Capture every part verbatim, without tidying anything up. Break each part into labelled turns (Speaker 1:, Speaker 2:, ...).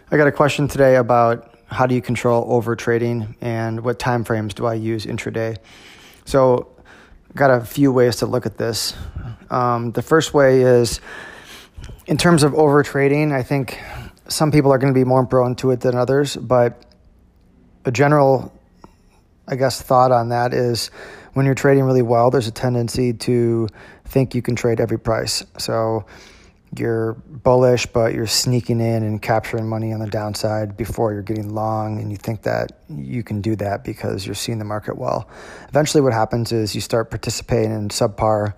Speaker 1: I got a question today about how do you control over trading and what time frames do I use intraday. So got a few ways to look at this. Um, the first way is in terms of over trading, I think some people are going to be more prone to it than others, but a general, I guess, thought on that is when you're trading really well, there's a tendency to think you can trade every price. So you're bullish, but you're sneaking in and capturing money on the downside before you're getting long, and you think that you can do that because you're seeing the market well. Eventually what happens is you start participating in subpar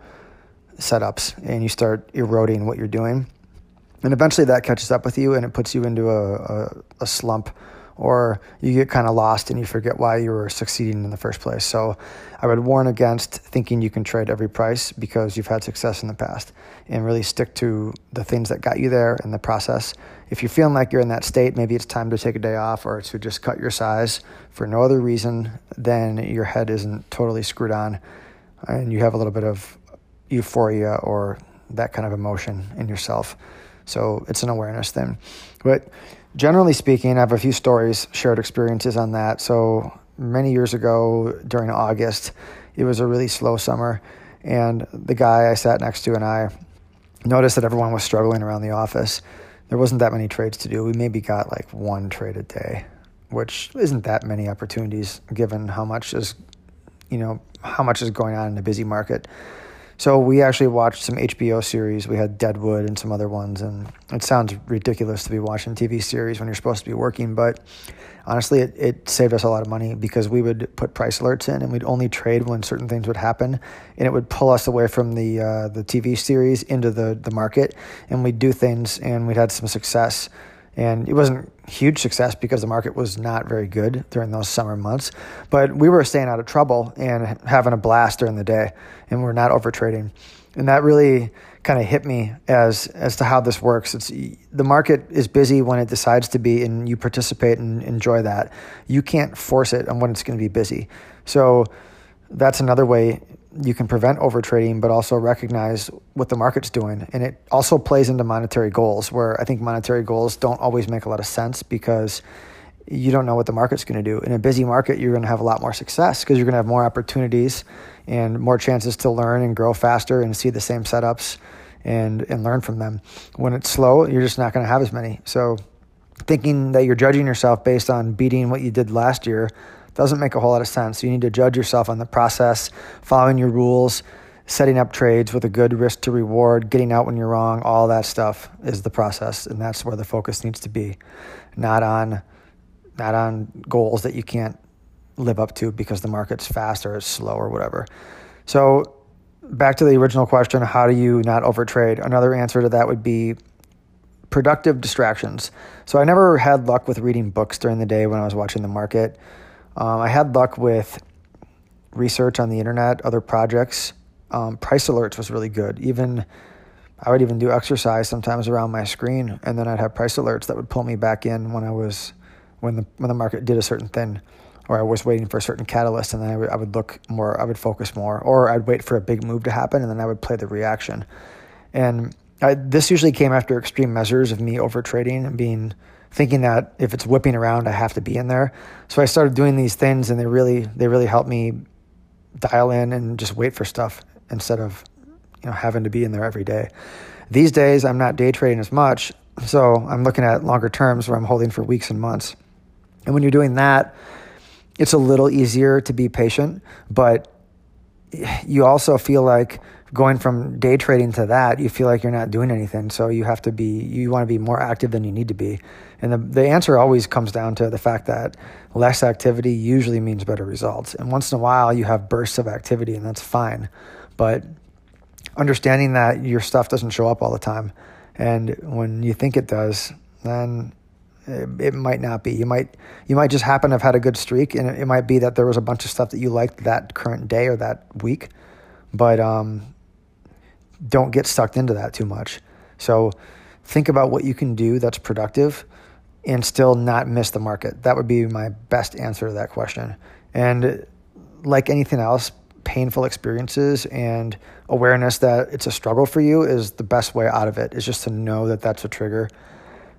Speaker 1: setups and you start eroding what you're doing. And eventually that catches up with you and it puts you into a, a, a slump, or you get kind of lost and you forget why you were succeeding in the first place. So I would warn against thinking you can trade every price because you've had success in the past, and really stick to the things that got you there in the process. If you're feeling like you're in that state, maybe it's time to take a day off or to just cut your size for no other reason than your head isn't totally screwed on and you have a little bit of euphoria or that kind of emotion in yourself. So it's an awareness thing. But generally speaking, I have a few stories, shared experiences on that. So many years ago during August, it was a really slow summer, and the guy I sat next to and I noticed that everyone was struggling around the office. There wasn't that many trades to do. We maybe got like one trade a day, which isn't that many opportunities given how much is, you know, how much is going on in a busy market. So we actually watched some H B O series. We had Deadwood and some other ones, and it sounds ridiculous to be watching a T V series when you're supposed to be working, but honestly, it, it saved us a lot of money because we would put price alerts in and we'd only trade when certain things would happen, and it would pull us away from the uh, the T V series into the, the market, and we'd do things and we'd had some success. And it wasn't huge success because the market was not very good during those summer months, but we were staying out of trouble and having a blast during the day, and we're not over trading. And that really kind of hit me as as to how this works. It's the market is busy when it decides to be, and you participate and enjoy that. You can't force it on when it's going to be busy. So that's another way you can prevent over trading, but also recognize what the market's doing. And it also plays into monetary goals, where I think monetary goals don't always make a lot of sense because you don't know what the market's going to do. In a busy market, you're going to have a lot more success because you're going to have more opportunities and more chances to learn and grow faster and see the same setups and, and learn from them. When it's slow, you're just not going to have as many. So thinking that you're judging yourself based on beating what you did last year doesn't make a whole lot of sense. You need to judge yourself on the process, following your rules, setting up trades with a good risk to reward, getting out when you're wrong. All that stuff is the process, and that's where the focus needs to be, not on not on goals that you can't live up to because the market's fast or it's slow or whatever. So back to the original question, how do you not overtrade? Another answer to that would be productive distractions. So I never had luck with reading books during the day when I was watching the market. Um, I had luck with research on the internet, other projects. Um, price alerts was really good. Even I would even do exercise sometimes around my screen, and then I'd have price alerts that would pull me back in when I was when the when the market did a certain thing, or I was waiting for a certain catalyst, and then I would, I would look more, I would focus more, or I'd wait for a big move to happen, and then I would play the reaction. And I, this usually came after extreme measures of me over trading and being. thinking that if it's whipping around, I have to be in there. So I started doing these things, and they really they really helped me dial in and just wait for stuff instead of you know having to be in there every day. These days, I'm not day trading as much, so I'm looking at longer terms where I'm holding for weeks and months. And when you're doing that, it's a little easier to be patient, but you also feel like going from day trading to that, you feel like you're not doing anything. So you have to be, you want to be more active than you need to be. And the, the answer always comes down to the fact that less activity usually means better results. And once in a while you have bursts of activity, and that's fine. But understanding that your stuff doesn't show up all the time. And when you think it does, then it, it might not be. You might, you might just happen to have had a good streak, and it, it might be that there was a bunch of stuff that you liked that current day or that week. But, um, don't get sucked into that too much. So think about what you can do that's productive and still not miss the market. That would be my best answer to that question. And like anything else, painful experiences and awareness that it's a struggle for you is the best way out of it, is just to know that that's a trigger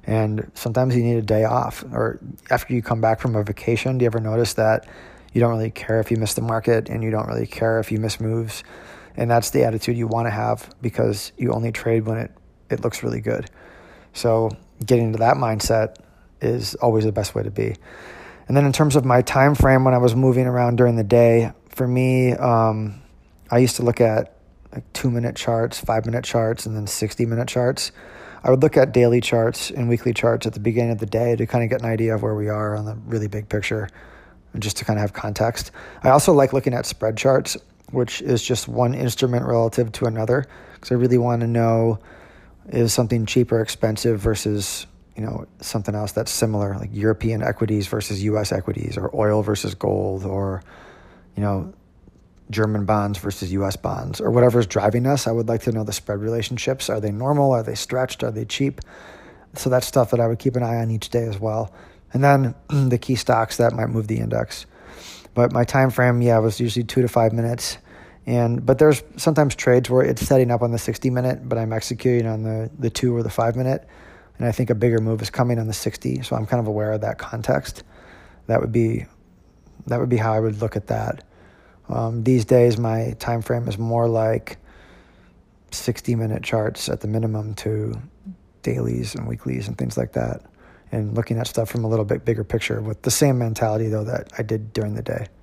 Speaker 1: And sometimes you need a day off. Or after you come back from a vacation, do you ever notice that you don't really care if you miss the market and you don't really care if you miss moves? And that's the attitude you want to have, because you only trade when it, it looks really good. So getting into that mindset is always the best way to be. And then in terms of my time frame when I was moving around during the day, for me, um, I used to look at like two-minute charts, five-minute charts, and then sixty-minute charts. I would look at daily charts and weekly charts at the beginning of the day to kind of get an idea of where we are on the really big picture, and just to kind of have context. I also like looking at spread charts, which is just one instrument relative to another, because I really want to know, is something cheap or expensive versus, you know, something else that's similar, like European equities versus U S equities, or oil versus gold, or, you know, German bonds versus U S bonds, or whatever's driving us. I would like to know the spread relationships. Are they normal? Are they stretched? Are they cheap? So that's stuff that I would keep an eye on each day as well. And then the key stocks that might move the index. But my time frame, yeah, was usually two to five minutes. And but there's sometimes trades where it's setting up on the sixty minute, but I'm executing on the, the two or the five minute. And I think a bigger move is coming on the sixty. So I'm kind of aware of that context. That would be that would be how I would look at that. Um, these days, my time frame is more like sixty minute charts at the minimum to dailies and weeklies and things like that. And looking at stuff from a little bit bigger picture with the same mentality, though, that I did during the day.